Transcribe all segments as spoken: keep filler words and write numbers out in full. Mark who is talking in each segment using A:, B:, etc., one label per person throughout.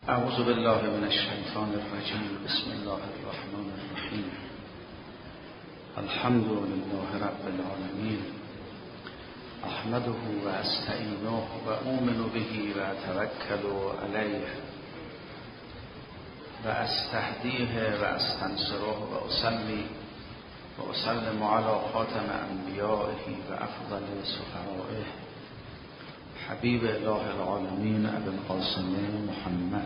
A: اعوذ بالله من الشیطان الرجیم. بسم الله الرحمن الرحیم. الحمد لله رب العالمین. احمده و استعینه و اؤمن به و اتوکل علیه و استهدیه و استنصره و اصلی و اسلم علی خاتم انبیائه و افضل سفرائه حبیب اله العالمین ابی القاسم محمد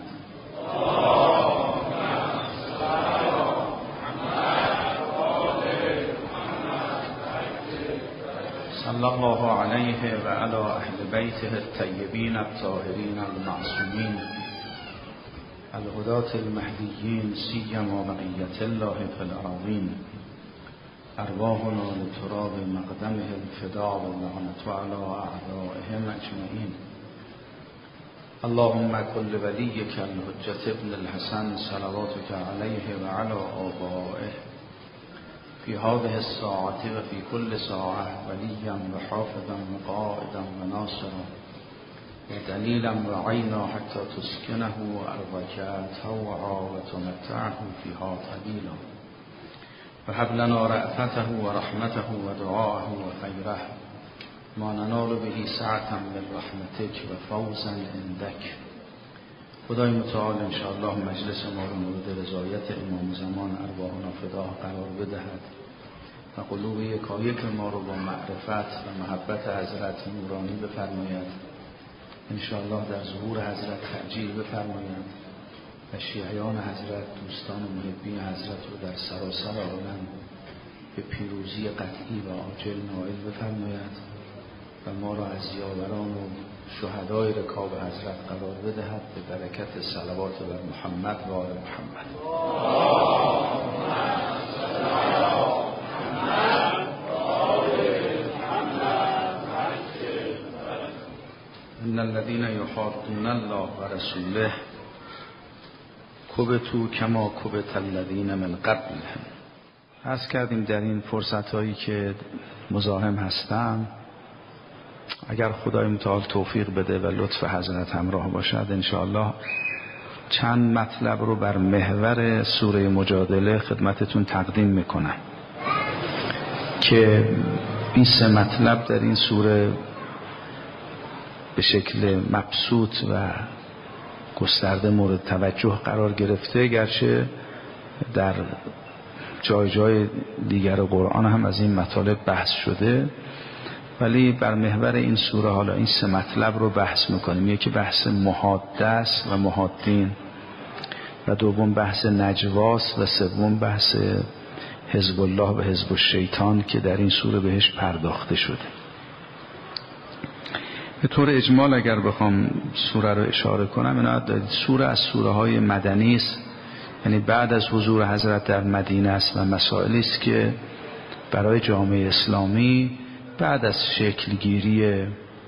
A: صلی الله علیه و علی اهل بیته الطیبین الطاهرین المعصومین الهداة المهدیین سیما بقیة الله فی الاراضین. ارواحنا لتراب مقدمه الفداء واللعنة على اعدائهم اجمعین. اللهم كل وليك الحجة ابن الحسن صلواتك عليه وعلى آبائه في هذه الساعة وفي كل ساعة وليا وحافظا وقائدا وناصرا ودليلا وعينا حتى تسكنه أرضك طوعا وتمتعه فيها طويلا وهب لنا رأفته ورحمته ودعاءه وخيره ما ننال به سعة من رحمتك و فوزا عندك. خدای متعال انشاءالله مجلس ما رو مورد رضایت امام زمان ارواحنا فداه قرار بدهد و قلوب یکایک ما رو با معرفت و محبت حضرت نورانی بفرماید. انشاءالله در ظهور حضرت تعجیل بفرماید و شیعیان حضرت، دوستان و محبین حضرت رو در سراسر عالم به پیروزی قطعی و عاجل نائل بفرماید و ما را از یاوران و شهدای رکاب حضرت قرار بدهد به برکت صلوات بر محمد و آل محمد. ان الذين يحادون الله و رسوله کبتوا کما کبت الذین من قبلهم. عرض کردیم در این فرصت‌هایی که مزاحم هستم، اگر خدای متعال توفیق بده و لطف حضرت همراه باشد انشاءالله چند مطلب رو بر محور سوره مجادله خدمتتون تقدیم میکنم که این سه مطلب در این سوره به شکل مبسوط و گسترده مورد توجه قرار گرفته، گرچه در جای جای دیگر قرآن هم از این مطالب بحث شده، ولی بر محور این سوره حالا این سه مطلب رو بحث میکنیم. یکی بحث محاده است و محادین، و دوم بحث نجواست، و سوم بحث حزب الله و حزب الشیطان که در این سوره بهش پرداخته شده. به طور اجمال اگر بخوام سوره رو اشاره کنم، اینا سوره از سوره های مدنی است، یعنی بعد از حضور حضرت در مدینه است و مسائلی است که برای جامعه اسلامی بعد از شکلگیری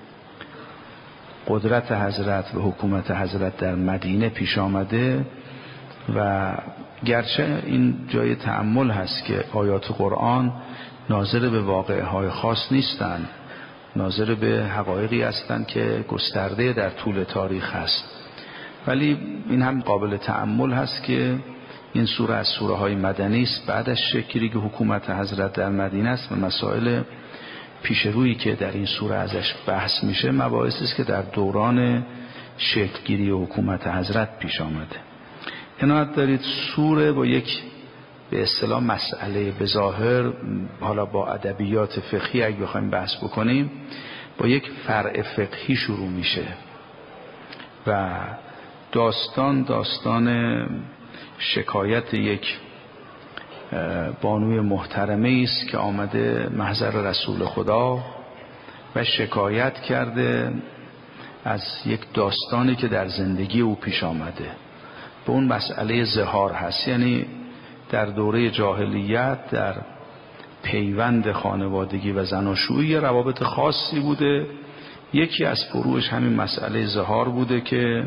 A: قدرت حضرت و حکومت حضرت در مدینه پیش آمده، و گرچه این جای تأمل هست که آیات قرآن ناظر به واقعه های خاص نیستند، ناظر به حقایقی هستند که گسترده در طول تاریخ هست، ولی این هم قابل تأمل هست که این سوره از سوره های مدنی است بعد از شکلی که حکومت حضرت در مدینه است، و مسائل پیش رویی که در این سوره ازش بحث میشه مباحثی است که در دوران شکلگیری حکومت حضرت پیش آمده. عنایت دارید سوره با یک به اصطلاح مسئله به ظاهر، حالا با ادبیات فقهی اگه بخوایم بحث بکنیم، با یک فرع فقهی شروع میشه و داستان داستان شکایت یک بانوی محترمه است که آمده محضر رسول خدا و شکایت کرده از یک داستانی که در زندگی او پیش آمده. به اون مسئله زهار هست، یعنی در دوره جاهلیت در پیوند خانوادگی و زناشویی روابط خاصی بوده. یکی از فروعش همین مسئله زهار بوده که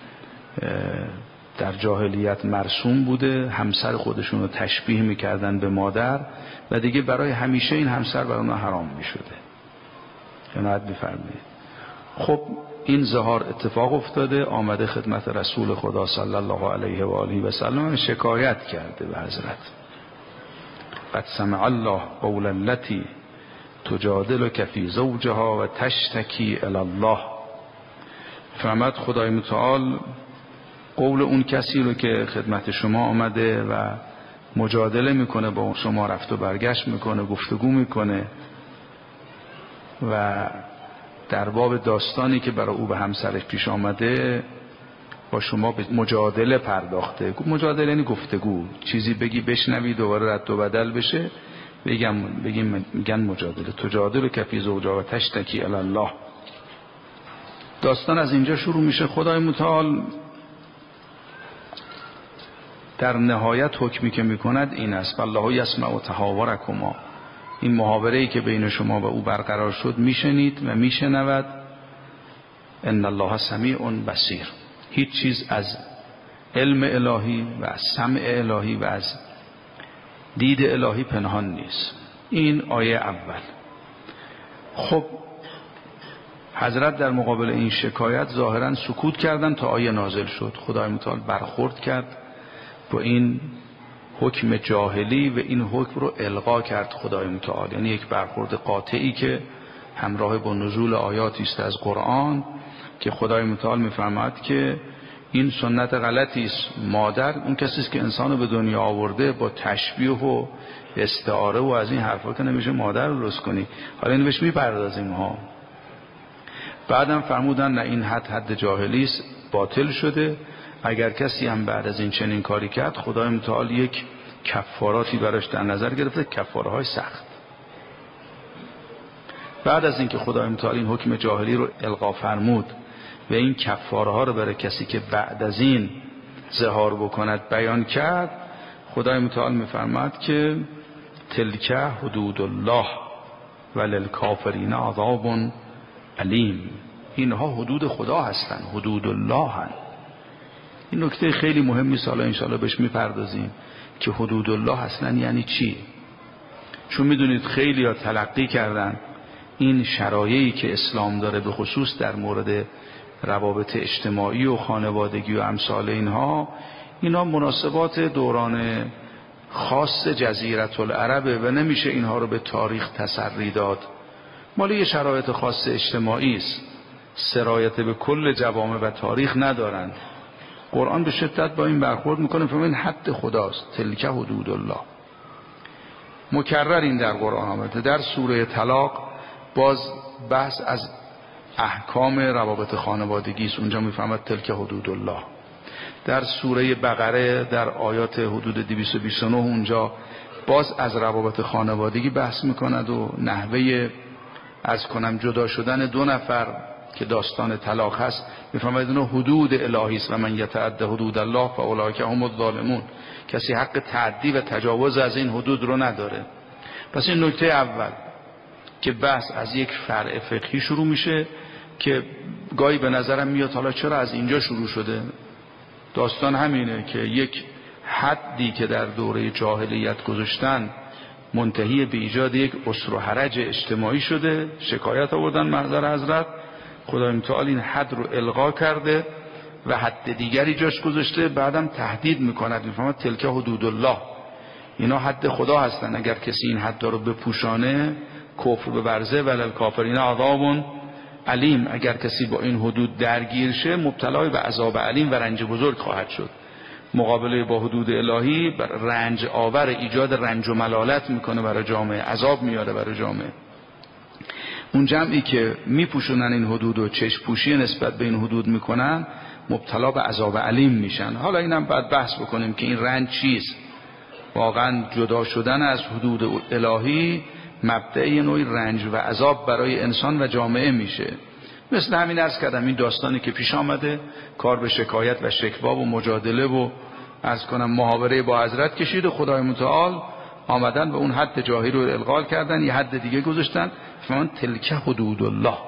A: در جاهلیت مرسوم بوده، همسر خودشون رو تشبیه میکردن به مادر و دیگه برای همیشه این همسر برای اونها حرام میشده. عنایت بفرمایید. خب این ظهار اتفاق افتاده، آمده خدمت رسول خدا صلی الله علیه و آله و سلم، شکایت کرده به حضرت. قد سمع الله قول التي تجادلك فی زوجها و تشتکی الی الله. فرمود خدای متعال قول اون کسی رو که خدمت شما آمده و مجادله میکنه، با شما رفت و برگشت میکنه، گفتگو میکنه و در باب داستانی که برای او به همسرش پیش آمده با شما به مجادله پرداخته. مجادله یعنی گفتگو، چیزی بگی بشنوی دوباره رد و بدل بشه، بگم بگیم میگن مجادله. تجادل کفی زوجها و تشتکی الی الله. داستان از اینجا شروع میشه. خدای متعال در نهایت حکمی که میکند این است: والله یسمع تحاورکما. این محاوره‌ای که بین شما و او برقرار شد میشنید و میشنود. ان الله سمیع بصیر. هیچ چیز از علم الهی و از سمع الهی و از دید الهی پنهان نیست. این آیه اول. خب حضرت در مقابل این شکایت ظاهرا سکوت کردن تا آیه نازل شد. خدای متعال برخورد کرد با این حکم جاهلی و این حکم رو القا کرد خدای متعال، یعنی یک برخورد قاطعی که همراه با نزول آیاتی است از قرآن که خدای متعال میفرماید که این سنت غلطی است. مادر اون کسی است که انسانو به دنیا آورده، با تشبیه و استعاره و از این حرفا که نمیشه مادر رو رست کنی. حالا اینو بهش میپردازیم ها. بعدم فرمودن نه، این حد حد جاهلی است، باطل شده. اگر کسی هم بعد از این چنین کاری کرد، خدای متعال یک کفاراتی براش در نظر گرفته، کفاره های سخت. بعد از اینکه خدای متعال این حکم جاهلی رو القا فرمود و این کفاره ها رو برای کسی که بعد از این ظهار بکند بیان کرد، خدای متعال میفرماد که تلک حدود الله وللکافرین عذاب علیم. اینها حدود خدا هستن، حدود الله هستن. این نکته خیلی مهمی است، حالا انشاءالله بهش میپردازیم که حدود الله اصلا یعنی چی. چون میدونید خیلی ها تلقی کردن این شرایعی که اسلام داره به خصوص در مورد روابط اجتماعی و خانوادگی و امثال اینها، اینا مناسبات دوران خاص جزیره العربه و نمیشه اینها رو به تاریخ تسری داد. مال یه شرایط خاص اجتماعی است، سرایت به کل جوامع و تاریخ ندارند. قرآن به شدت با این برخورد میکنه، فرمود حد خداست، تلک حدود الله. مکرر این در قرآن آمده. در سوره طلاق باز بحث از احکام روابط خانوادگی است، اونجا میفهمد تلک حدود الله. در سوره بقره در آیات حدود دویست و بیست و نه اونجا باز از روابط خانوادگی بحث میکند و نحوه از کنم جدا شدن دو نفر که داستان طلاق هست، میفرماید اینو حدود الهی است و من یتعد حدود الله فاولئک هم الظالمون. کسی حق تعدی و تجاوز از این حدود رو نداره. پس این نکته اول که بحث از یک فرع فقهی شروع میشه که گاهی به نظرم میاد حالا چرا از اینجا شروع شده. داستان همینه که یک حدی که در دوره جاهلیت گذاشتن منتهی به ایجاد یک اسر و حرج اجتماعی شده. شکایت آوردن محضر حضرت، خدای متعال این حد رو القا کرده و حد دیگری جاش گذاشته. بعدم تهدید میکند، میفهمد تلک حدود الله، اینا حد خدا هستن، اگر کسی این حد رو بپوشانه کفر ببرزه وللکافرین عذاب علیم. اگر کسی با این حدود درگیر شه مبتلا به عذاب علیم و رنج بزرگ خواهد شد. مقابله با حدود الهی رنج آور، ایجاد رنج و ملالت میکنه برای جامعه، عذاب میاره برای جامعه. اون جمعی که میپوشونن این حدود و چشم پوشی نسبت به این حدود میکنن مبتلا به عذاب علیم میشن. حالا اینم باید بحث بکنیم که این رنج چیست. واقعا جدا شدن از حدود الهی مبدأ نوعی رنج و عذاب برای انسان و جامعه میشه. مثل همین عرض کردم این داستانی که پیش آمده، کار به شکایت و شکوا و مجادله و عرض کنم محاوره با حضرت کشید و خدای متعال آمدن به اون حد جاهلی رو الغا کردن، یه حد دیگه گذاشتن، فرمان تلک حدود الله،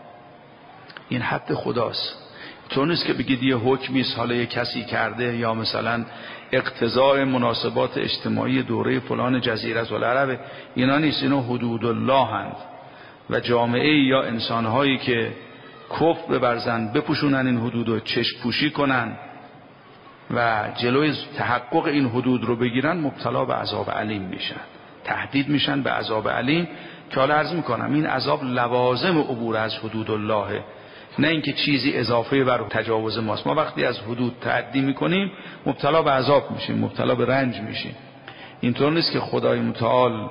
A: این حد خداست. تو نیست که بگید یه حکمی است حالا یه کسی کرده یا مثلا اقتضاء مناسبات اجتماعی دوره فلان جزیره العرب، اینا نیست، اینا حدود الله هست و جامعه یا انسانهایی که کفر ببرزن، بپوشونن این حدود رو، چشم پوشی کنن و جلوی تحقق این حدود رو بگیرن، مبتلا به عذاب علیم میشن، تهدید میشن به عذاب علیم. که حالا عرض میکنم این عذاب لوازم عبور از حدود الله، نه اینکه چیزی اضافه بر تجاوز ماست. ما وقتی از حدود تعدی میکنیم مبتلا به عذاب میشیم، مبتلا به رنج میشیم. اینطور نیست که خدای متعال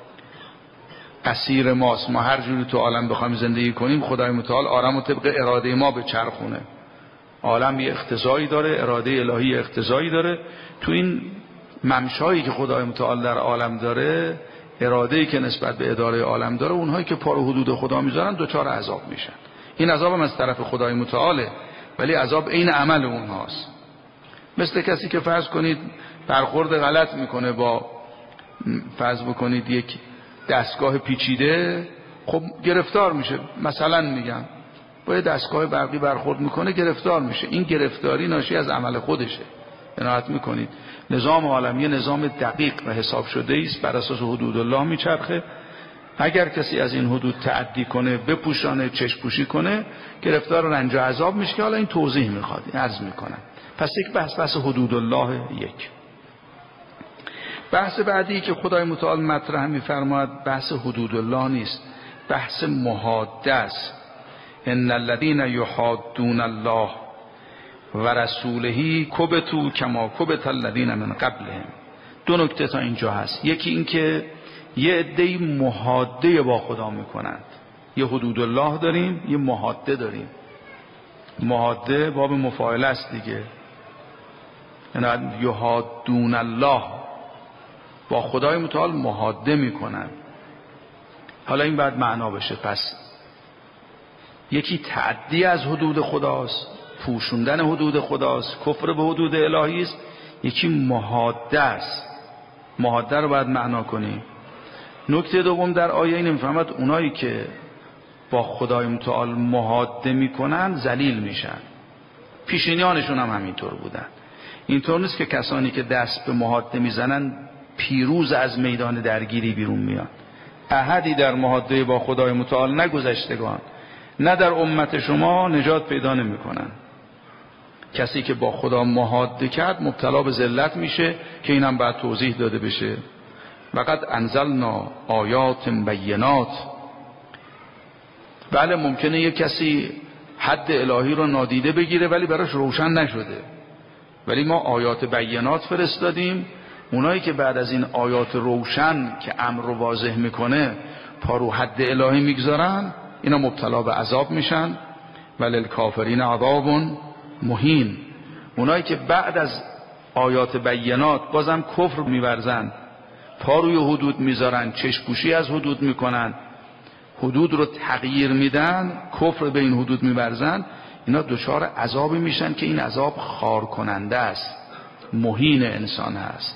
A: اسیر ماست، ما هر جوری تو عالم بخوایم زندگی کنیم خدای متعال عالم رو طبق اراده ما به چرخونه. عالم یه اقتضایی داره، اراده الهی اقتضایی داره. تو این ممشایی که خدای متعال در عالم داره، اراده‌ای که نسبت به اداره عالم داره، اونهایی که پا رو حدود خدا میذارن دوچار عذاب میشن. این عذاب هم از طرف خدای متعاله، ولی عذاب عین عمل اونهاست. مثل کسی که فرض کنید برخورد غلط میکنه با، فرض بکنید یک دستگاه پیچیده، خب گرفتار میشه. مثلا میگم با یه دستگاه برقی برخورد میکنه گرفتار میشه. این گرفتاری ناشی از عمل خودشه. عنایت میکنید نظام عالمی نظام دقیق و حساب شده است، بر اساس حدود الله میچرخه. اگر کسی از این حدود تعدی کنه، بپوشانه، چشم پوشی کنه، گرفتار رنج و عذاب میشه که حالا این توضیح میخواد، عرض میکنم. پس یک بحث بحث حدود الله. یک بحث بعدی که خدای متعال مطرح میفرماید بحث حدود الله نیست، بحث محاده است. ان الذين يحادون الله و رسوله کبتوا کما کبت الذين من قبلهم. دو نکته تا اینجا هست. یکی این که یه عده‌ای محاده با خدا میکنند. یه حدود الله داریم، یه محاده داریم. محاده باب مفاعله است دیگه. یعنی یحادون الله، با خدای متعال محاده میکنن. حالا این بعد معنا بشه. پس یکی تعدی از حدود خداست، پوشوندن حدود خداست، کفر به حدود الهی است. یکی محاده است. محاده رو باید معنا کنیم. نکته دوم در آیه این میفهمد اونایی که با خدای متعال محاده میکنن ذلیل میشن. پیشینیانشون هم همینطور بودن. اینطور نیست که کسانی که دست به محاده میزنن پیروز از میدان درگیری بیرون میان. احدی در محاده با خدای متعال، نه گذشتگان نه در امت شما، نجات پیدا نمیکنن. کسی که با خدا محاده کرد مبتلا به ذلت میشه که اینم بعد توضیح داده بشه. وقد انزلنا آیات بینات. بله ممکنه یک کسی حد الهی رو نادیده بگیره ولی براش روشن نشده، ولی ما آیات بینات فرستادیم. اونایی که بعد از این آیات روشن که امر رو واضح میکنه پا رو حد الهی میگذارن، اینا مبتلا به عذاب میشن. وللکافرین عذاب مهین. اونایی که بعد از آیات بینات بازم کفر میورزن، پا روی حدود میذارن، چشپوشی از حدود میکنن، حدود رو تغییر میدن، کفر به این حدود میورزن، اینا دچار عذابی میشن که این عذاب خار کننده است، مهین انسان هست.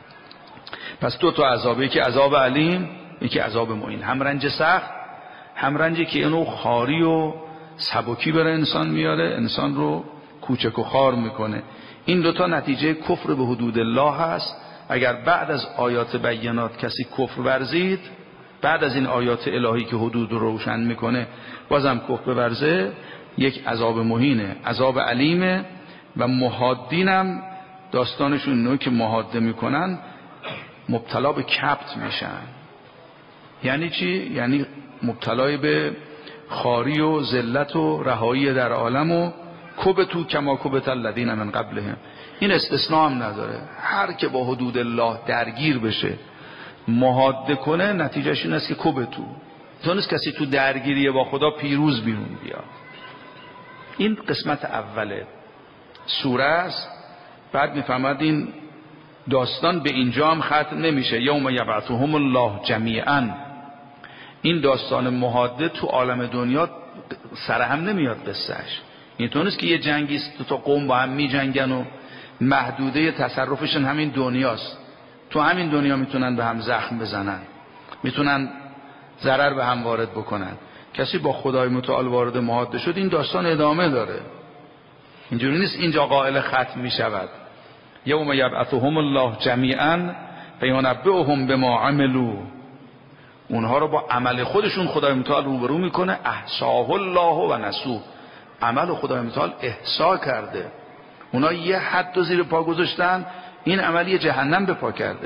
A: پس دو تا عذابه، یکی عذاب علیم، یکی عذاب مهین. هم رنج سخت، هم رنجی که اینو خاری و سبکی بر انسان میاره، انسان رو کوچک و خار میکنه. این دوتا نتیجه کفر به حدود الله هست. اگر بعد از آیات بینات کسی کفر ورزید، بعد از این آیات الهی که حدود رو روشن میکنه بازم کفر ورزه، یک عذاب مهینه، عذاب علیمه. و محادینم داستانشون اینه که محاده میکنن مبتلا به کبت میشن. یعنی چی؟ یعنی مبتلای به خاری و ذلت و رهایی در عالم و کبتوا کما کبت الذین من قبلهم. این استثناء هم نداره. هر که با حدود الله درگیر بشه، محاده کنه، نتیجهش این است که کبتوا. تو نیست کسی تو درگیری با خدا پیروز بیرون بیاد. این قسمت اوله سوره است. بعد میفهمد این داستان به اینجا هم ختم نمیشه. یوم یبعثهم الله جمیعا. این داستان محاده تو عالم دنیا سرهم نمیاد قصهش. اینطور نیست که یه جنگی است تو تا قوم با هم می جنگن و محدوده تصرفشون همین دنیاست. تو همین دنیا میتونن به هم زخم بزنن، میتونن ضرر به هم وارد بکنن. کسی با خدای متعال وارد محاده شد، این داستان ادامه داره. اینجوری نیست اینجا قائل ختم میشود. یوم یبعثهم الله جمیعا فینبئهم بما عملوا اونها رو با عمل خودشون خدای متعال روبرو میکنه. احصاه الله و نسوه، عمل خدای متعال احصا کرده. اونا یه حد رو زیر پا گذاشتن، این عملی جهنم به پا کرده.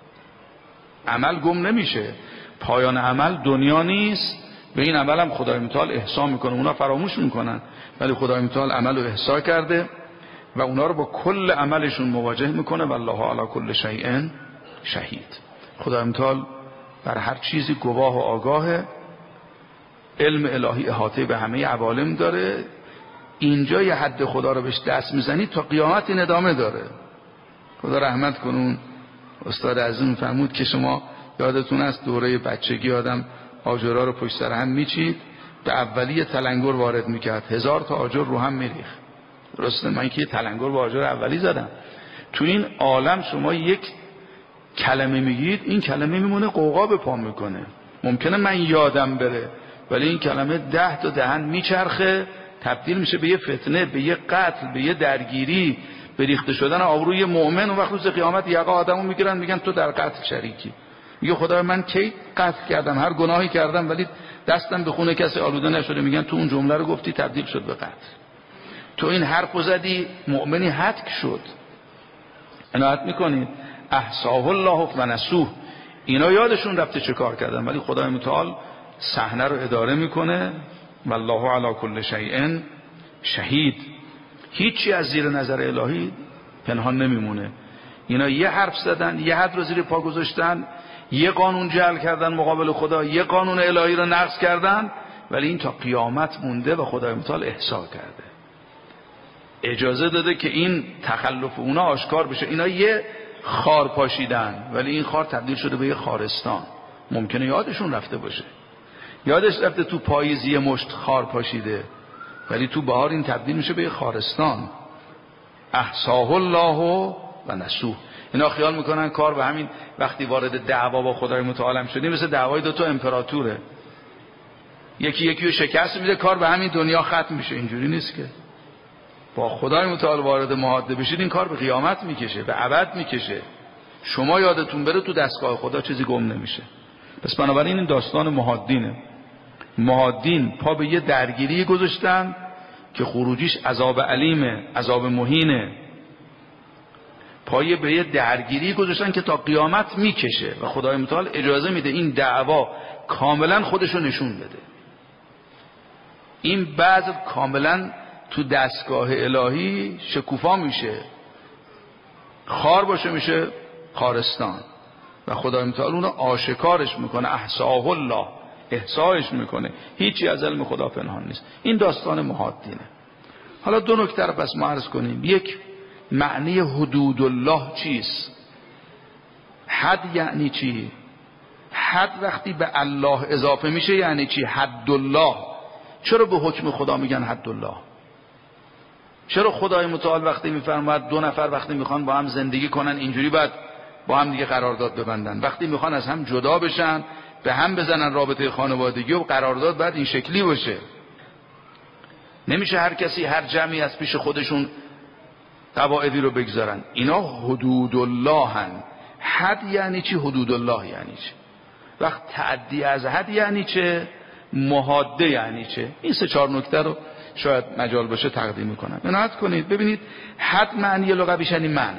A: عمل گم نمیشه، پایان عمل دنیا نیست، به این عمل هم خدای متعال احصا میکنه. اونا فراموش میکنن ولی خدای متعال عمل رو احصا کرده و اونا رو با کل عملشون مواجه میکنه. والله علی کل شیء شهید. خدای متعال بر هر چیزی گواه و آگاهه. علم الهی احاطه به همه عوالم داره. اینجا یه حد خدا رو بهش دست میزنی تا قیامت این ادامه داره. خدا رحمت کنون استاد عظیم فرمود که شما یادتون است دوره بچگی آدم آجرها رو پشت سر هم میچید، به اولی تلنگر وارد میکرد، هزار تا آجر رو هم میریخت. درسته؟ من که تلنگر با آجر اولی زدم. تو این عالم شما یک کلمه میگید، این کلمه میمونه قوقا به پا میکنه. ممکنه من یادم بره ولی این کلمه ده تا دهن میچرخه، تبدیل میشه به یه فتنه، به یه قتل، به یه درگیری، به ریخته شدن آبروی مؤمن. و وقت روز قیامت یقه آدمو میگیرن میگن تو در قتل شریکی. میگه خدای من کی قتل کردم، هر گناهی کردم ولی دستم به خون کسی آلوده نشده. میگن تو اون جمله رو گفتی تبدیل شد به قتل، تو این حرفو زدی مؤمنی هتک شد. عنایت میکنید احصاه الله و نسوه، اینا یادشون رفته چه کار کردن ولی خدای متعال صحنه رو اداره میکنه. والله علی کل شیء شهید. هیچی از زیر نظر الهی پنهان نمیمونه. اینا یه حرف زدن، یه حد رو زیر پا گذاشتن، یه قانون جعل کردن مقابل خدا، یه قانون الهی رو نقض کردن، ولی این تا قیامت مونده و خدای متعال احصا کرده، اجازه داده که این تخلف اونا آشکار بشه. اینا یه خار پاشیدن ولی این خار تبدیل شده به یه خارستان. ممکنه یادشون رفته باشه، یادش رفته تو پاییزی یه مشت خار پاشیده ولی تو بهار این تبدیل میشه به یه خارستان. احصاه الله و نسوه. اینا خیال میکنن کار به همین وقتی وارد دعوا با خدای متعال شدیم مثل دعوای دو تا امپراتوره، یکی یکی رو شکست میده کار به همین دنیا ختم میشه. اینجوری نیست که. با خدای متعال وارد محاده بشید این کار به قیامت میکشه، به ابد میکشه. شما یادتون بره تو دستگاه خدا چیزی گم نمیشه. پس بنابراین این داستان محادینه. محادین پا به یه درگیری گذاشتن که خروجیش عذاب علیمه، عذاب مهینه. پای به یه درگیری گذاشتن که تا قیامت میکشه و خدای متعال اجازه میده این دعوا کاملا خودشو نشون بده. این بعض کاملا تو دستگاه الهی شکوفا میشه، خار باشه میشه خارستان و خدای متعال اونو آشکارش میکنه. احصاه الله، احصایش میکنه. هیچی از علم خدا پنهان نیست. این داستان محادینه. حالا دو نکته رو پس ما عرض کنیم. یک، معنی حدود الله چیست؟ حد یعنی چی؟ حد وقتی به الله اضافه میشه یعنی چی؟ حد الله. چرا به حکم خدا میگن حد الله؟ چرا خدای متعال وقتی میفرماید دو نفر وقتی میخوان با هم زندگی کنن اینجوری باید با هم دیگه قرارداد ببندن، وقتی میخوان از هم جدا بشن به هم بزنن رابطه خانوادگی و قرارداد باید این شکلی باشه؟ نمیشه هر کسی هر جمعی از پیش خودشون قواعدی رو بگذارن. اینا حدود الله هن. حد یعنی چی؟ حدود الله یعنی چی؟ وقت تعدی از حد یعنی چه؟ محاده یعنی چه؟ این سه چهار نکته رو شاید مجال باشه تقدیم میکنم. عنایت کنید ببینید حد معنی لغویش یعنی منع.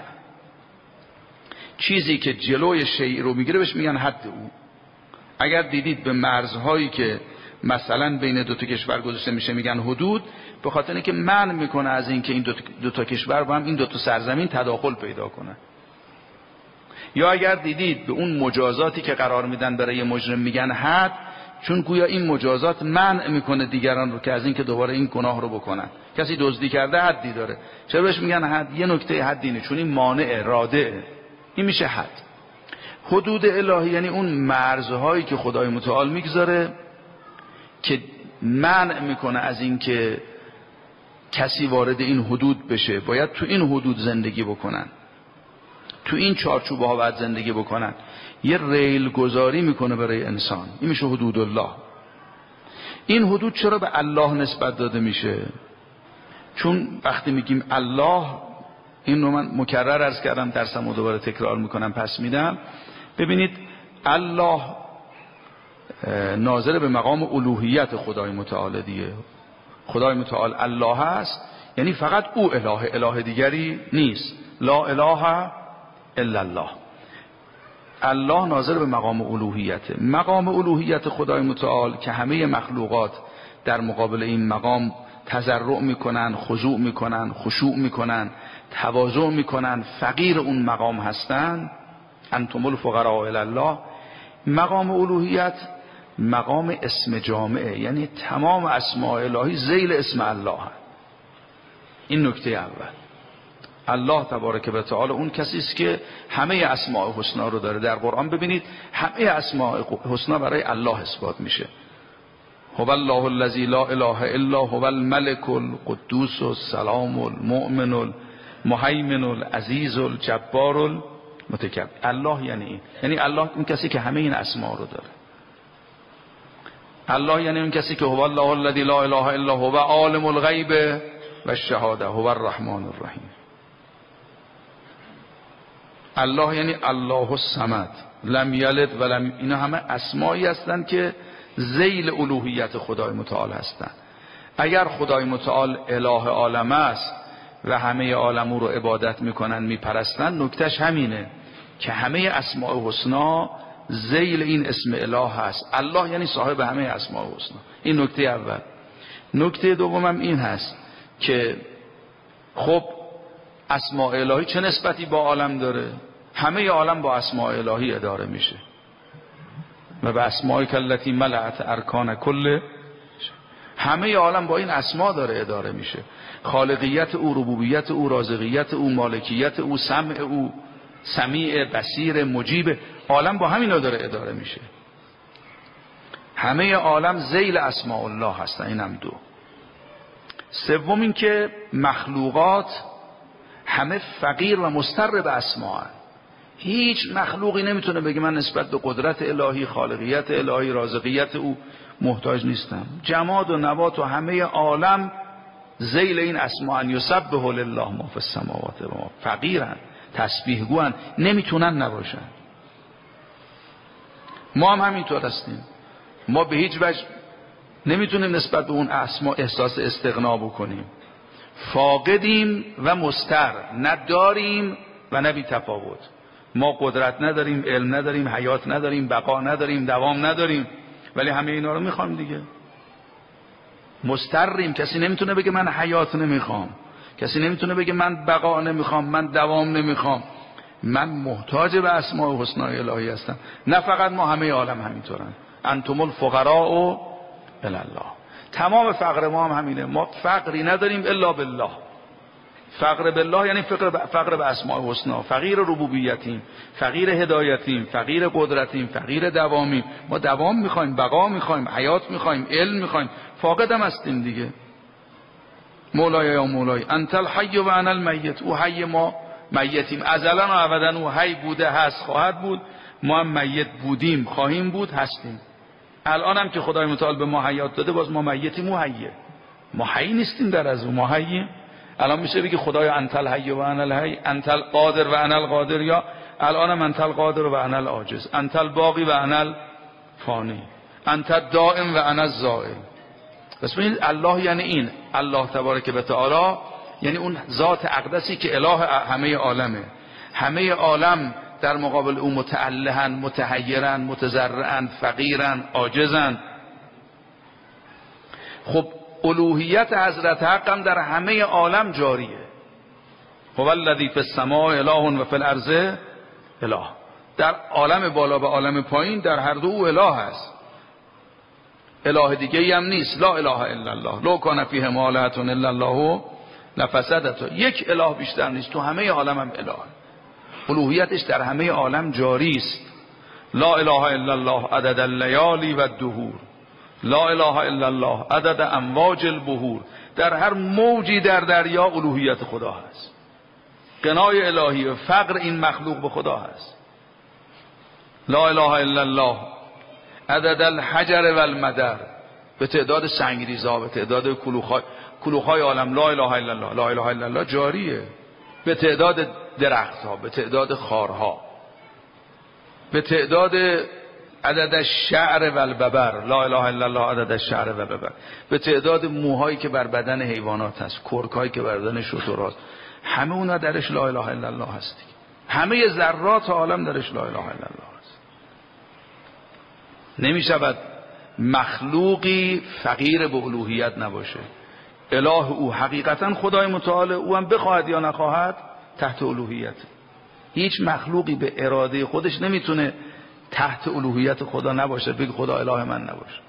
A: چیزی که جلوی شیء رو میگیره بهش میگن حد او. اگر دیدید به مرزهایی که مثلا بین دو تا کشور گذاشته میشه میگن حدود، به خاطر اینکه منع میکنه از اینکه این دو تا, دو تا کشور با هم این دو تا سرزمین تداخل پیدا کنه. یا اگر دیدید به اون مجازاتی که قرار میدن برای مجرم میگن حد، چون گویا این مجازات منع میکنه دیگران رو که از اینکه دوباره این گناه رو بکنن. کسی دزدی کرده حدی داره، چرا بهش میگن حد؟ یه نکته حدینه، چون این مانع رادعه. این میشه حد. حدود الهی یعنی اون مرزهایی که خدای متعال میگذاره که منع میکنه از اینکه کسی وارد این حدود بشه. باید تو این حدود زندگی بکنن، تو این چارچوبه ها باید زندگی بکنن. یه ریل گذاری میکنه برای انسان. این میشه حدود الله. این حدود چرا به الله نسبت داده میشه؟ چون وقتی میگیم الله، این رو من مکرر عرض کردم، درسم رو دوباره تکرار میکنم پس میدم. ببینید الله ناظر به مقام الوهیت خدای متعال دیگه. خدای متعال الله است، یعنی فقط او اله، اله دیگری نیست. لا اله الا الله. الله ناظر به مقام الوهیت. مقام الوهیت خدای متعال که همه مخلوقات در مقابل این مقام تضرع میکنن، خضوع میکنن، خشوع میکنن، تواضع میکنن، فقیر اون مقام هستن. انتم الفقراء الی الله. مقام الوهیت مقام اسم جامعه، یعنی تمام اسماء الهی ذیل اسم الله هست. این نکته اول. الله تبارک و تعالی اون کسی است که همه اسماء حسنا رو داره. در قرآن ببینید همه اسماء حسنا برای الله اثبات میشه. هو الله الذی لا اله الا هو الملك القدوس السلام المؤمن المهیمن العزیز الجبار المتکبر. الله یعنی این، یعنی الله اون کسی که همه این اسما رو داره. الله یعنی اون کسی که هو الله الذی لا اله الا هو عالم الغیب و الشهاده هو الرحمن الرحیم. الله یعنی الله الصمد لم یلد ولم، اینا همه اسمایی هستند که ذیل الوهیت خدای متعال هستند. اگر خدای متعال اله عالم است و همه عالم او رو عبادت میکنن میپرستن، نکتهش همینه که همه اسماء حسنا ذیل این اسم اله هست. الله یعنی صاحب همه اسماء حسنا. این نکته اول. نکته دومم این هست که خب اسماء الهی چه نسبتی با عالم داره؟ همه عالم با اسماء الهی اداره میشه و به اسماء کلتی ملأت ارکان کل، همه عالم با این اسما داره اداره میشه. خالقیت او، ربوبیت او، رازقیت او، مالکیت او، سمع او، سمیع، بصیر، مجیب، عالم با همینا داره اداره میشه. همه عالم ذیل اسماء الله هستن. اینم دو. سوم این که مخلوقات همه فقیر و مضطر به اسماء هست. هیچ مخلوقی نمیتونه بگه من نسبت به قدرت الهی، خالقیت الهی، رازقیت او محتاج نیستم. جماد و نبات و همه عالم ذیل این اسماء ان یسبح لله ما فی السماوات و ما، فقیرن، تسبیح گوان، نمیتونن نباشن. ما هم همینطور هستیم. ما به هیچ وجه نمیتونیم نسبت به اون اسماء احساس استغنا بکنیم. فاقدیم و مضطر، نداریم و نبی تفاوت. ما قدرت نداریم، علم نداریم، حیات نداریم، بقا نداریم، دوام نداریم، ولی همه اینا رو میخوام دیگه. مضطریم. کسی نمیتونه بگه من حیات نمیخوام، کسی نمیتونه بگه من بقا نمیخوام، من دوام نمیخوام. من محتاج به اسماء حسنای الهی هستم. نه فقط ما، همه عالم همینطورن. انتم الفقراء الی الله. تمام فقر ما هم همینه. ما فقری نداریم الا بالله. فقر بالله یعنی فقر به, فقر به اسماء حسنا. فقیر ربوبیتیم، فقیر هدایتیم، فقیر قدرتیم، فقیر دوامیم. ما دوام میخوایم، بقا میخوایم، حیات میخوایم، علم میخوایم. فاقد هم هستیم دیگه. مولای یا مولای انت الحی و انا المیت. او حی، ما میتیم. ازلا و ابدا او حی بوده، هست، خواهد بود. ما هم میت بودیم، خواهیم بود، هستیم. الان هم که خدای متعال به ما حیات داده، باز ما میتیم، او حیه. ما حی نیستیم در از او، ما حییم. الان میشه بگی خدایا انت الحی و انا الحی، انت القادر و انا القادر، یا الانم انت القادر و انا العاجز، انت الباقی و انا الفانی، انت الدائم و انا الزائل. پس ببینید الله یعنی این. الله تبارک و تعالی یعنی اون ذات اقدسی که اله همه عالمه. همه عالم در مقابل او متألهن، متحیرن، متضرعن، فقیرن، عاجزن. خب الوهیت حضرت حق هم در همه عالم جاریه. هو الذی فی السماء اله و فی الارض اله. در عالم بالا و عالم پایین در هر دو او اله هست. اله دیگه هم نیست. لا اله الا الله لو کان فیهما آلهة الا الله لفسدتا. یک اله بیشتر نیست. تو همه عالم هم اله. الوهیتش در همه عالم جاری است. لا اله الا الله عدد اللیالی و الدهور، لا اله الا الله عدد امواج البحور. در هر موجی در دریا الوهیت خدا هست. غنای الهی و فقر این مخلوق به خدا هست. لا اله الا الله عدد الحجر و المدر. به تعداد سنگریزها، به تعداد کلوخای کلوخای عالم لا اله الا الله، لا اله الا الله جاریه. به تعداد درختها، به تعداد خارها، به تعداد عدد الشعر و الببر، لا اله الا الله عدد الشعر و الببر، به تعداد موهایی که بر بدن حیوانات هست، کرکایی که بر بدن شتر هست، همه اونا درش لا اله الا الله هست. همه ذرات عالم درش لا اله الا الله هست. نمی شود مخلوقی فقیر به الوهیت نباشه. اله او حقیقتا خدای متعال، او هم بخواهد یا نخواهد تحت الوهیت. هیچ مخلوقی به اراده خودش نمیتونه تحت الوهیت خدا نباشه، بگه خدا اله من نباشه.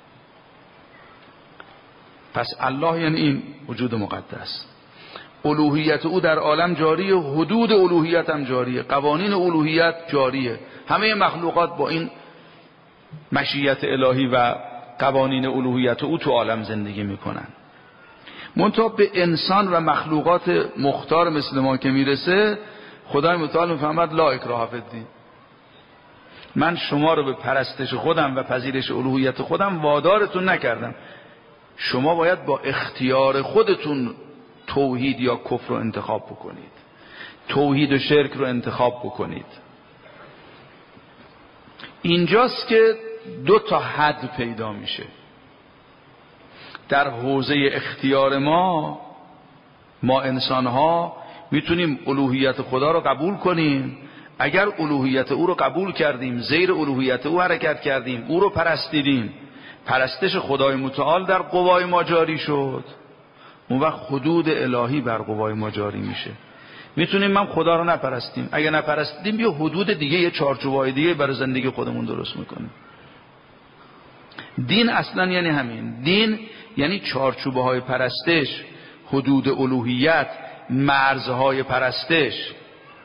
A: پس الله یعنی این وجود مقدس، الوهیت او در عالم جاریه، حدود الوهیت هم جاریه، قوانین الوهیت جاریه. همه مخلوقات با این مشیت الهی و قوانین الوهیت او تو عالم زندگی میکنن. منتها به انسان و مخلوقات مختار مثل ما که میرسه، خدای متعال میفهمد لا اکراه فی الدین، من شما رو به پرستش خودم و پذیرش الوهیت خودم وادارتون نکردم، شما باید با اختیار خودتون توحید یا کفر رو انتخاب بکنید، توحید و شرک رو انتخاب بکنید. اینجاست که دو تا حد پیدا میشه در حوزه اختیار ما. ما انسان ها میتونیم الوهیت خدا رو قبول کنیم، اگر الوهیت او رو قبول کردیم، زیر الوهیت او حرکت کردیم، او رو پرستیدیم، پرستش خدای متعال در قوای ما جاری شد، اون وقت حدود الهی بر قوای ما جاری میشه. میتونیم من خدا رو نپرستیم، اگر نپرستیم یه حدود دیگه، یه چارچوبای دیگه برای زندگی خودمون درست میکنیم. دین اصلا یعنی همین، دین یعنی چارچوبه های پرستش، حدود الوهیت، مرزهای پرستش.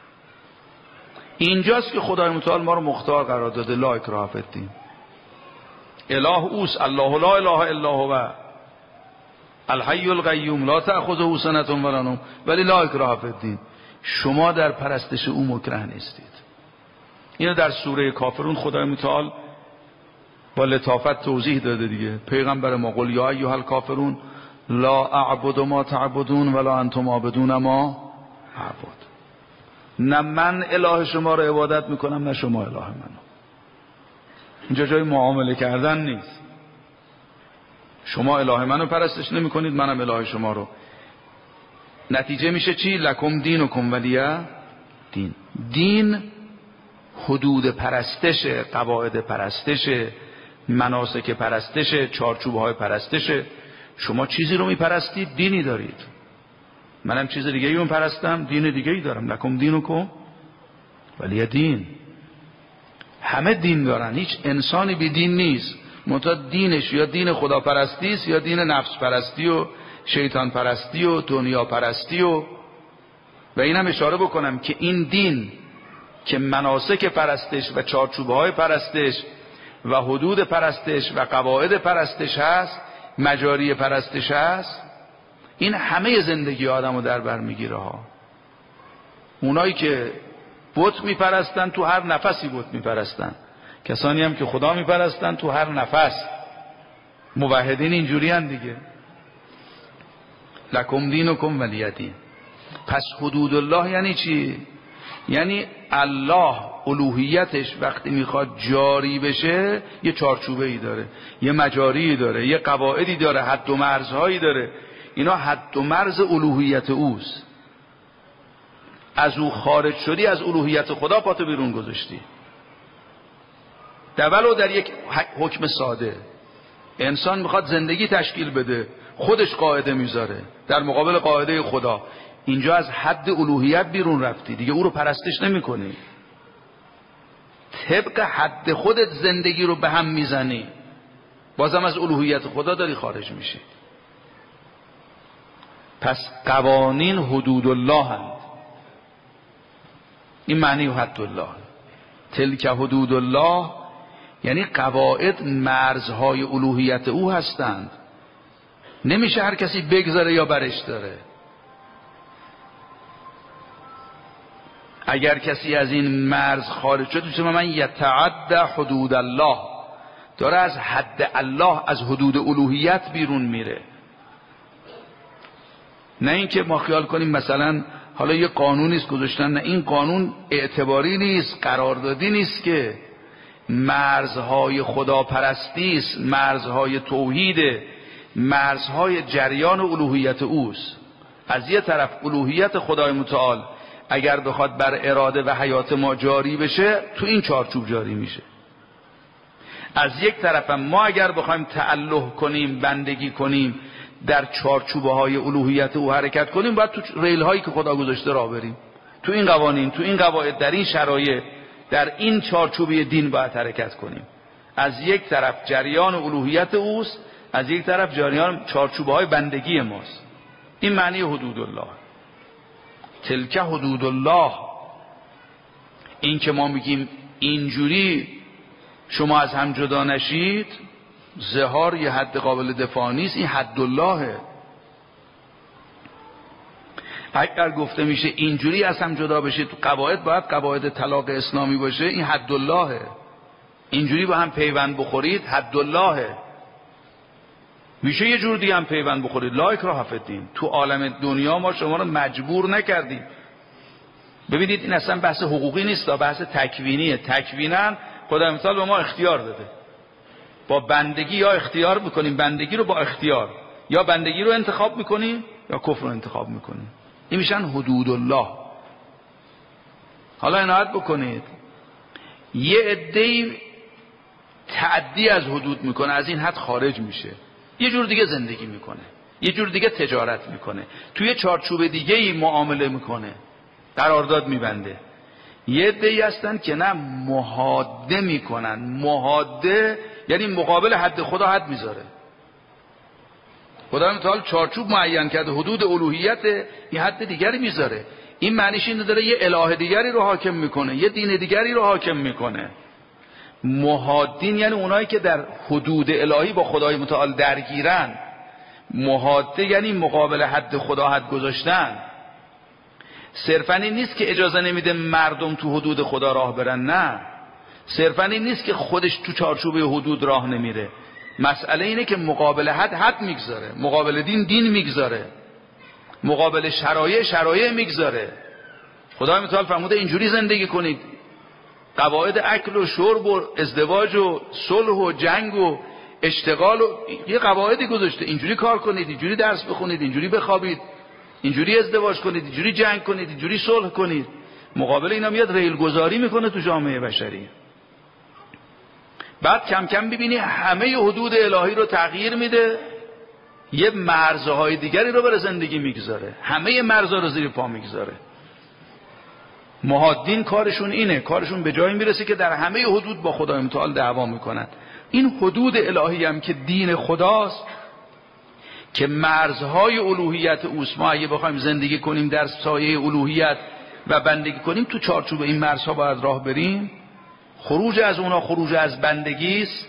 A: اینجاست که خدای متعال ما رو مختار قرار داده، لا اکراه فی الدین. اله اوست، الله لا اله الا هو الحی القیوم لا تأخذه سنة ولا نوم ولی لا اکراه فی الدین. شما در پرستش او مکره نیستید. اینو در سوره کافرون خدای متعال با لطافت توضیح داده دیگه. پیغمبر ما قل یا ایها الکافرون لا اعبد ما تعبدون ولا انتم عابدون ما اعبد. نه من اله شما رو عبادت میکنم، نه شما اله منو. اینجا جای معامله کردن نیست. شما اله منو پرستش نمیکنید، منم اله شما رو. نتیجه میشه چی؟ لکم دینکم ولی دین. دین حدود پرستش، قواعد پرستش، مناسک پرستش، چارچوبه های پرستش. شما چیزی رو میپرستید، دینی دارید. منم چیز دیگه ای رو پرستم، دین دیگه ای دارم. لکم دینکم ولی دین. همه دین دارن، هیچ انسانی بی دین نیست. منتها دینش یا دین خداپرستی است یا دین نفس پرستی و شیطان پرستی و دنیا پرستی. و و اینم اشاره بکنم که این دین که مناسک پرستش و چارچوبه های پرستش و حدود پرستش و قواعد پرستش هست، مجاری پرستش هست، این همه زندگی آدم رو در بر میگیره ها. اونایی که بت میپرستن تو هر نفسی بت میپرستن، کسانی هم که خدا میپرستن تو هر نفس. موحدین اینجوری هم دیگه. لکم دینکم ولی دین. پس حدود الله یعنی چی؟ یعنی الله الوهیتش وقتی میخواد جاری بشه یه چارچوبه ای داره، یه مجاری داره، یه قواعدی داره، حد و مرزهایی داره. اینا حد و مرز الوهیت اوست. از او خارج شدی، از الوهیت خدا پاتو بیرون گذاشتی. در ولو در یک حکم ساده انسان میخواد زندگی تشکیل بده، خودش قاعده میذاره در مقابل قاعده خدا. اینجا از حد الوهیت بیرون رفتی دیگه، او رو پرستش نمی کنی، طبق حد خودت زندگی رو به هم میزنی، بازم از الوهیت خدا داری خارج میشی. پس قوانین حدود الله هست. این معنی حد الله. تلک حدود الله یعنی قواعد، مرزهای الوهیت او هستند. نمیشه هر کسی بگذاره یا برش داره. اگر کسی از این مرز خارج شد میشه من یتعدى حدود الله، داره از حد الله، از حدود الوهیت بیرون میره. نه اینکه ما خیال کنیم مثلا حالا یه قانونی است گذاشتن، نه این قانون اعتباری نیست، قراردادی نیست، که مرزهای خداپرستی است، مرزهای توحید، مرزهای جریان الوهیت اوست. از یه طرف الوهیت خدای متعال اگر بخواد بر اراده و حیات ما جاری بشه تو این چارچوب جاری میشه. از یک طرف ما اگر بخوایم تعلق کنیم، بندگی کنیم، در چارچوبه های الوهیت او حرکت کنیم، باید تو ریل هایی که خدا گذاشته راه بریم، تو این قوانین، تو این قواعد، در این شرایط، در این چارچوبه دین باید حرکت کنیم. از یک طرف جریان الوهیت اوست، از یک طرف جریان چارچوبه های بندگی ماست. این معنی حدود الله. تلک حدود الله. این که ما میگیم اینجوری شما از هم جدا نشید، زهار یه حد قابل دفاع نیست، این حد اللهه. اگر گفته میشه اینجوری از هم جدا بشید، قواعد باید قواعد طلاق اسلامی باشه، این حد اللهه. اینجوری با هم پیوند بخورید، حد اللهه. میشه یه جور دیگه هم پیوند بخورید، لا اکراه فی الدین. تو عالم دنیا ما شما رو مجبور نکردیم. ببینید این اصلا بحث حقوقی نیست، بحث تکوینیه. تکویناً خدا مثال به ما اختیار داده. با بندگی یا اختیار میکنیم، بندگی رو با اختیار، یا بندگی رو انتخاب میکنیم یا کفر رو انتخاب میکنیم. این میشن حدود الله. حالا عنایت بکنید، یه عده‌ای تعدی از حدود میکنه، از این حد خارج میشه، یه جور دیگه زندگی میکنه، یه جور دیگه تجارت میکنه، توی چارچوب دیگه ای معامله میکنه، قرارداد میبنده. یه عده‌ای هستن که نه، محاده میکنن. محاده یعنی مقابل حد خدا حد میذاره. خدا متعال چارچوب معین کرده، حدود الوهیت، این حد دیگری میذاره. این معنیش اینه داره یه اله دیگری رو حاکم میکنه، یه دین دیگری رو حاکم میکنه. محادین یعنی اونایی که در حدود الهی با خدای متعال درگیرن. محاده یعنی مقابل حد خدا حد گذاشتن. صرفاً این نیست که اجازه نمیده مردم تو حدود خدا راه برن، نه. صرفاً این نیست که خودش تو چارچوب حدود راه نمیره. مسئله اینه که مقابل حد حد میگذاره، مقابل دین دین میگذاره، مقابل شرایع شرایع میگذاره. خدای متعال فرموده اینجوری زندگی کنید. قواعد اکل و شرب و ازدواج و صلح و جنگ و اشتغال و یه قواعدی گذاشته، اینجوری کار کنید، اینجوری درس بخونید، اینجوری بخوابید، اینجوری ازدواج کنید، اینجوری جنگ کنید، اینجوری صلح کنید. مقابل اینا میاد ریل گذاری میکنه تو جامعه بشری. بعد کم کم ببینی همه حدود الهی رو تغییر میده، یه مرزهای دیگری رو برای زندگی میگذاره، همه مرزها رو زیر پا میگذاره. محادین کارشون اینه، کارشون به جایی میرسه که در همه حدود با خدای متعال دعوا میکنن. این حدود الهی هم که دین خداست، که مرزهای الوهیت اوست، ما اگه بخوایم زندگی کنیم در سایه الوهیت و بندگی کنیم، تو چارچوب این مرزها باید راه بریم. خروج از اونها خروج از بندگی است،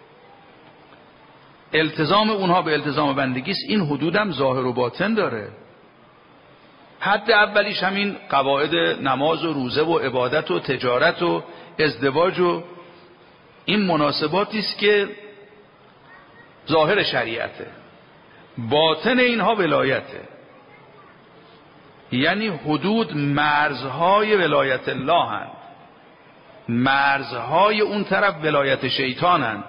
A: التزام اونها به التزام بندگی است. این حدود هم ظاهر و باطن داره. حد اولیش همین قواعد نماز و روزه و عبادت و تجارت و ازدواج و این مناسباتی است که ظاهر شریعته. باطن اینها ولایته، یعنی حدود مرزهای ولایت الله هن، مرزهای اون طرف ولایت شیطان هن.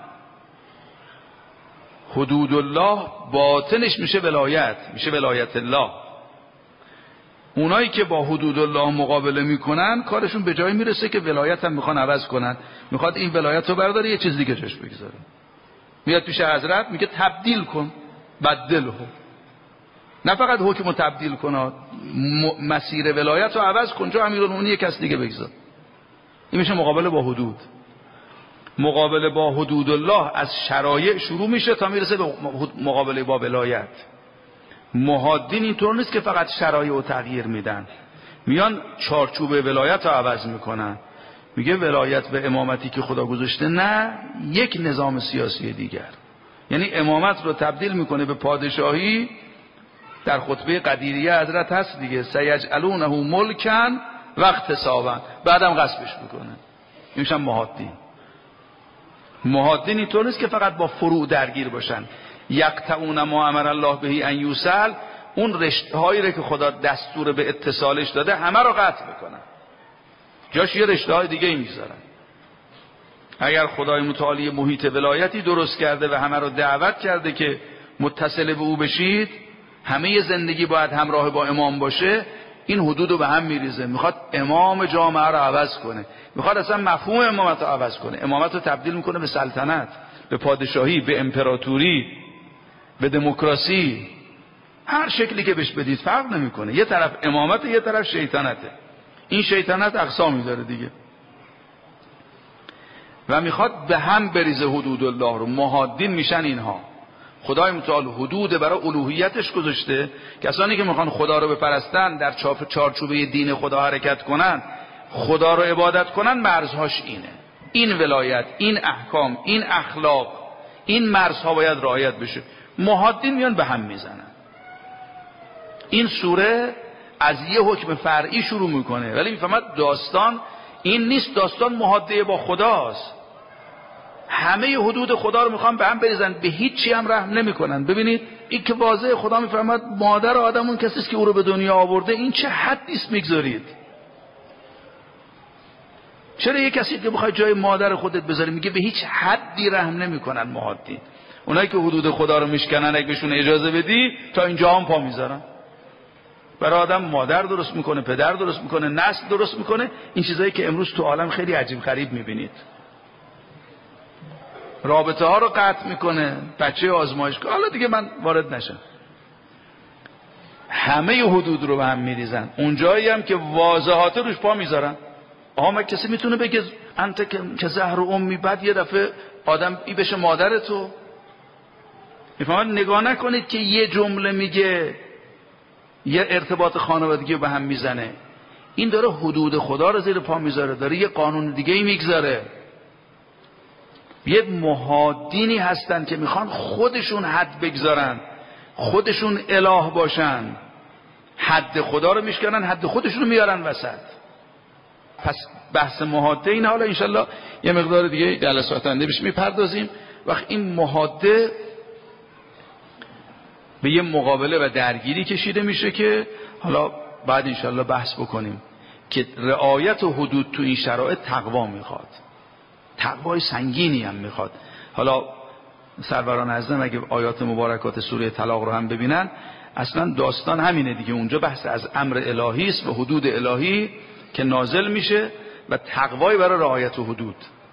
A: حدود الله باطنش میشه ولایت، میشه ولایت الله. اونایی که با حدود الله مقابله میکنن کارشون به جایی میرسه که ولایت هم میخوان عوض کنن، میخواد این ولایت رو برداره یه چیز دیگه جاش بگذاره. میاد پیش حضرت میگه تبدیل کن، بدله. نه فقط حکم رو تبدیل کن، مسیر ولایت رو عوض کن، جا امیرالمومنین یک کس دیگه بگذار. این میشه مقابله با حدود. مقابله با حدود الله از شرایع شروع میشه تا میرسه به مقابله با ولایت. محادین اینطور نیست که فقط شرایع رو تغییر میدن، میان چارچوب ولایت رو عوض میکنن. میگه ولایت به امامتی که خدا گذاشته، نه یک نظام سیاسی دیگر. یعنی امامت رو تبدیل میکنه به پادشاهی. در خطبه قدیریه حضرت هست دیگه، سیجعلونه ملکن و اغتصابا، بعدم غصبش میکنه. این میشن محادین. محادین اینطور نیست که فقط با فروع درگیر باشن. یقطعون ما امر الله به ان یوصل، اون رشته هایی رو که خدا دستور به اتصالش داده همه رو قطع میکنن، جاش یه رشته های دیگه میذارن. اگر خدای متعالی محیط ولایتی درست کرده و همه رو دعوت کرده که متصل به او بشید، همه زندگی باید همراه با امام باشه، این حدود رو به هم میریزه. میخواد امام جامعه رو عوض کنه، میخواد اصلا مفهوم امامت رو عوض کنه، امامت رو تبدیل میکنه به سلطنت، به پادشاهی، به امپراتوری، به دموکراسی. هر شکلی که بهش بدید فرق نمیکنه، یه طرف امامت، یه طرف شیطنته. این شیطنت اقسامی داره دیگه و میخواد به هم بریزه حدود الله رو. محادین میشن اینها. خدای متعال حدود برای الوهیتش گذاشته. کسانی که میخوان خدا رو بپرستن، در چارچوبه دین خدا حرکت کنن، خدا رو عبادت کنن، مرزهاش اینه. این ولایت، این احکام، این اخلاق، این مرزها باید رعایت بشه. محادین میان به هم میزنن. این سوره از یه حکم فرعی شروع میکنه ولی میفهمد داستان این نیست، داستان محاده با خداست. همه حدود خدا رو میخوان به هم بریزن، به هیچی هم رحم نمیکنن. ببینید این که واضح خدا میفهمد مادر آدم اون کسی است که او رو به دنیا آورده، این چه حدی است میگذارید؟ چرا یه کسی که بخوای جای مادر خودت بذاری میگه به هیچ حدی رحم نمیکنن محادین؟ اونایی که حدود خدا رو میشکنن اگه بهشون اجازه بدی تا اینجا هم پا میذارن. برای آدم مادر درست میکنه، پدر درست میکنه، نسل درست میکنه. این چیزایی که امروز تو عالم خیلی عجیب غریب میبینید. رابطه ها رو قطع میکنه، بچه آزمایشگاه. حالا دیگه من وارد نشم. همه حدود رو به هم میریزن. اونجایی هم که واضحات روش پا میذارن. آها من کسی میتونه بگه انت که زهر امی، بعد یه دفعه آدم ای بشه مادر تو؟ میفهمید؟ نگاه نکنید که یه جمله میگه یه ارتباط خانوادگی به هم میزنه. این داره حدود خدا رو زیر پا میذاره، داره یه قانون دیگه ای میگذاره. یه محادینی هستن که میخوان خودشون حد بگذارن، خودشون اله باشن، حد خدا رو میشکنن، حد خودشون رو میارن وسط. پس بحث محاده این حالا انشالله یه مقدار دیگه جلسات آینده بهش میپردازیم. وقت این محاده به یه مقابله و درگیری کشیده میشه که حالا بعد انشالله بحث بکنیم که رعایت و حدود تو این شرایط تقوا میخواد، تقوای سنگینی هم میخواد. حالا سروران اعظم اگه آیات مبارکات سوره طلاق رو هم ببینن، اصلا داستان همینه دیگه. اونجا بحث از امر الهی است و حدود الهی که نازل میشه و تقوای برای رعایت و حدود،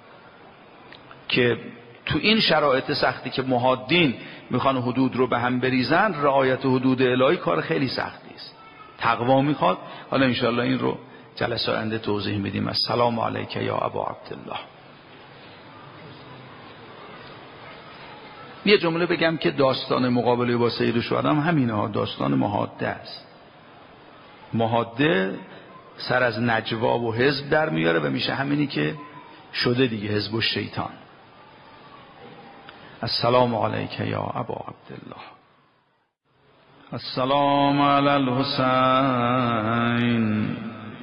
A: که تو این شرایط سختی که محادین میخوان حدود رو به هم بریزن، رعایت و حدود الهی کار خیلی سختی است، تقوا میخواد. حالا انشاءالله این رو جلسه آینده توضیح میدیم. السلام علیک یا ابا عبدالله. یه جمله بگم که داستان مقابله با سید الشهدا هم همینه ها، داستان محاده است. محاده سر از نجوا و حزب در میاره و میشه همینی که شده دیگه، حزب الشیطان. السلام علیک یا ابا عبدالله. السلام علی الحسین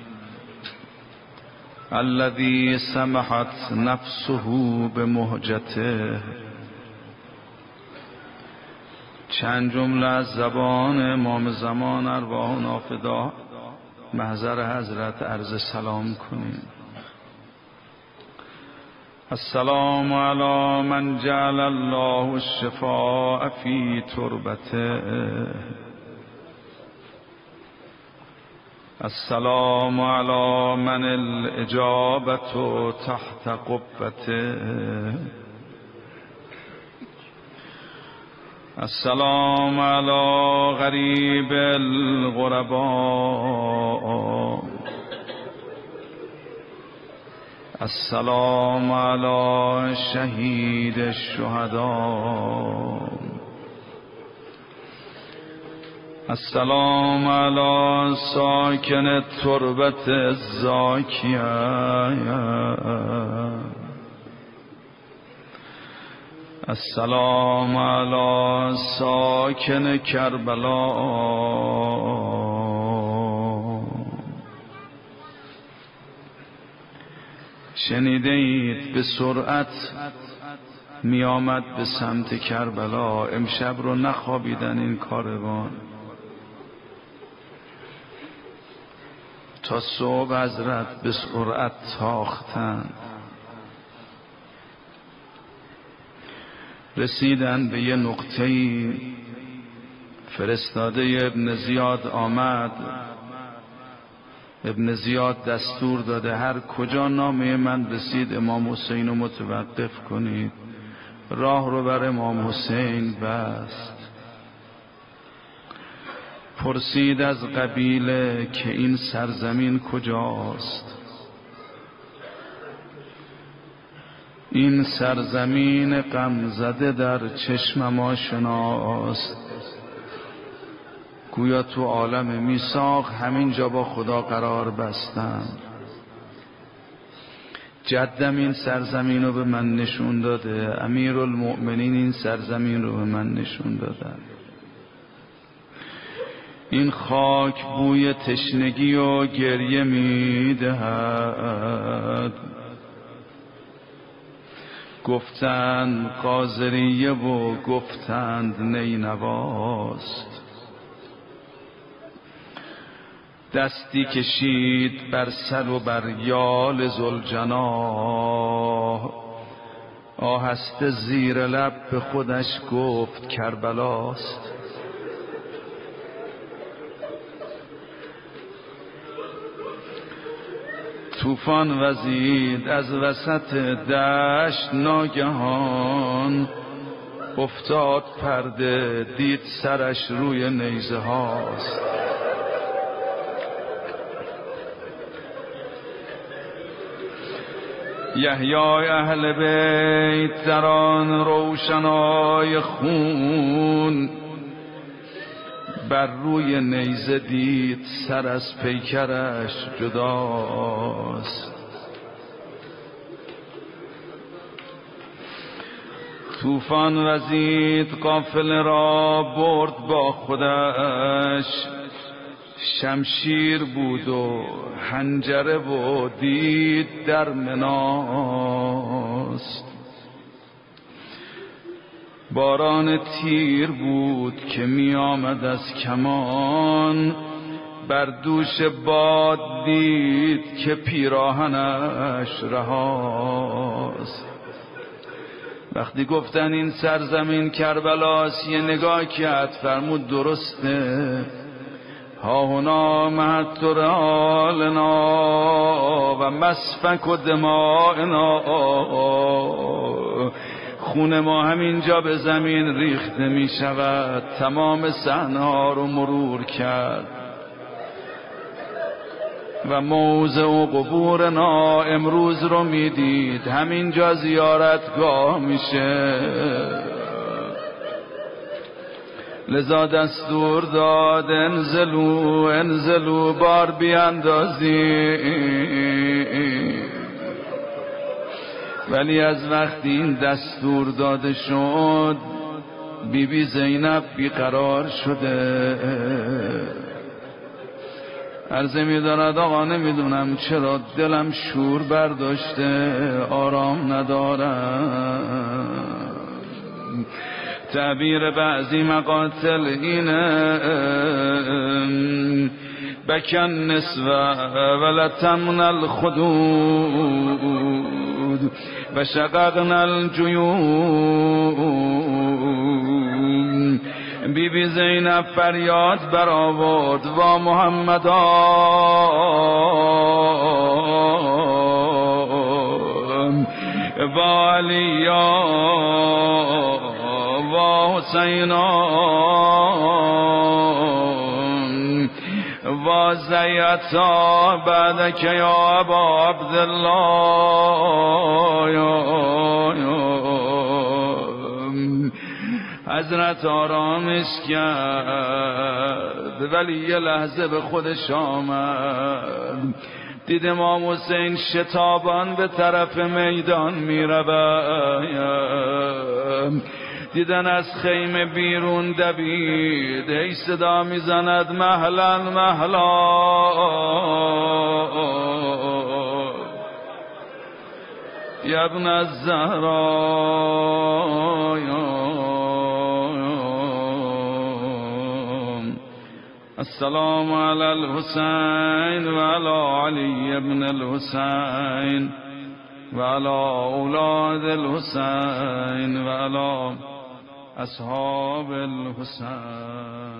A: الذي سمحت نفسه بمهجته. چند جمله از زبان امام زمان ارواح و نافدا محضر حضرت عرض سلام کنیم. السلام علی من جعل الله الشفاء فی تربته. السلام علی من الاجابة تحت قبته. السلام علی غریب الغرباء. السلام علی شهید الشهداء. السلام علی ساکن تربت الزاکیه. السلام علی ساکن کربلا. شنیده اید به سرعت می آمد به سمت کربلا. امشب رو نخوابیدن این کاروان تا صبح حضرت به سرعت تاختند. رسیدن به یه نقطه‌ای، فرستاده ابن زیاد آمد. ابن زیاد دستور داده هر کجا نامه من رسید امام حسین رو متوقف کنید. راه رو بر امام حسین بست. پرسید از قبیله که این سرزمین کجاست. این سرزمین غم زده در چشمم آشناست. گویا تو عالم میثاق همینجا با خدا قرار بستم. جدم این سرزمین رو به من نشون داده، امیرالمؤمنین این سرزمین رو به من نشون دادن. این خاک بوی تشنگی و گریه میدهد. گفتند قاضریه و گفتند نینواست. دستی کشید بر سر و بر یال ذوالجناح. آهسته زیر لب به خودش گفت کربلاست. طوفان وزید از وسط دشت ناگهان. افتاد پرده دید سرش روی نیزه هاست. یحیای اهل بیت در آن روشنای خون بر روی نیزه دید سر از پیکرش جداست. طوفان وزید قافله را برد با خودش. شمشیر بود و حنجره و دید در مناست. باران تیر بود که می آمد از کمان. بر دوش باد دید که پیراهنش رهاست. وقتی گفتن این سرزمین کربلاست یه نگاه کرد، فرمود درسته. ها هنا مهد رالنا و مسفک و دمائنا. خون ما همینجا به زمین ریخته می شود. تمام صحنه ها رو مرور کرد و موضع و قبورنا امروز رو می دید. همینجا زیارتگاه میشه. لذا دستور داد انزلو انزلو بار بیاندازی. ولی از وقتی این دستور داده شد بی بی زینب بیقرار شده. عرضه می دارد آقا نمیدونم چرا دلم شور برداشته، آرام ندارم. تعبیر بعضی مقاتل اینه بکن نسوه ولتمن الخدود و شققن الجیوب. بی بی زینب فریاد برآورد وا محمدا وا علیا وا حسینا وا زیتا بعدک یا ابا عبدالله. حضرت آرامش کرد ولی یه لحظه به خودش آمد. دید امام حسین شتابان به طرف میدان می رود. دیدن از خیمه بیرون دوید. ای صدا می زند مهلا مهلا. یا ابن الزهرا السلام علی الحسین و علی علی ابن الحسین وعلى اولاد الحسین وعلى اصحاب الحسین.